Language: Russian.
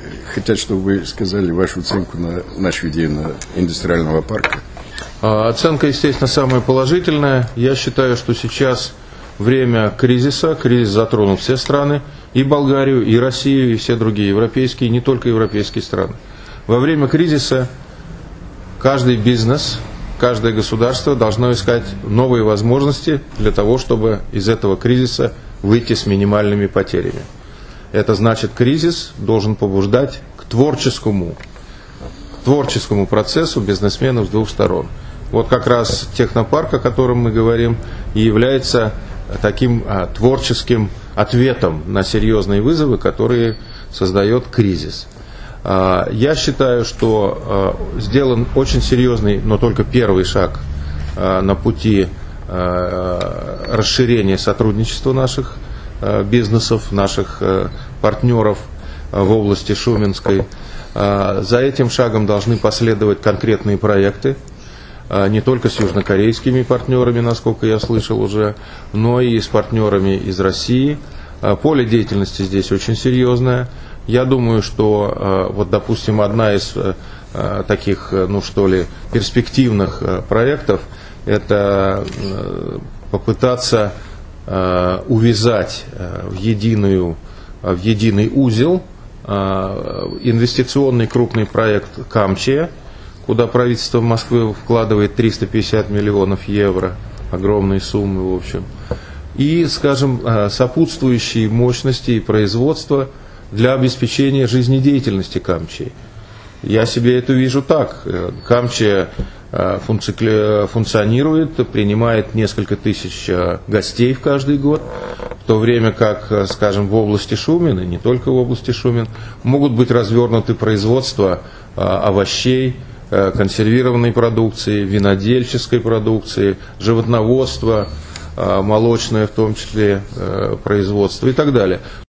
хотят, чтобы вы сказали вашу оценку на нашу идею на индустриального парка. Оценка, естественно, самая положительная. Я считаю, что сейчас время кризиса. Кризис затронул все страны, и Болгарию, и Россию, и все другие европейские, и не только европейские страны. Во время кризиса каждый бизнес, каждое государство должно искать новые возможности для того, чтобы из этого кризиса выйти с минимальными потерями. Это значит, кризис должен побуждать к творческому процессу бизнесменов с двух сторон. Вот как раз технопарк, о котором мы говорим, и является таким творческим ответом на серьезные вызовы, которые создает кризис. Я считаю, что сделан очень серьезный, но только первый шаг на пути расширения сотрудничества наших бизнесов, наших партнеров в области Шуменской. За этим шагом должны последовать конкретные проекты, не только с южнокорейскими партнерами, насколько я слышал уже, но и с партнерами из России. Поле деятельности здесь очень серьезное. Я думаю, что, вот, допустим, одна из таких, перспективных проектов – это попытаться увязать в единый узел инвестиционный крупный проект «Камчия», куда правительство Москвы вкладывает 350 миллионов евро, огромные суммы, в общем, и, скажем, сопутствующие мощности и производства для обеспечения жизнедеятельности Камчии. Я себе это вижу так. Камчия функционирует, принимает несколько тысяч гостей в каждый год, в то время как, скажем, в области Шумен, и не только в области Шумен, могут быть развернуты производства овощей, консервированной продукции, винодельческой продукции, животноводства, молочное в том числе производство и так далее.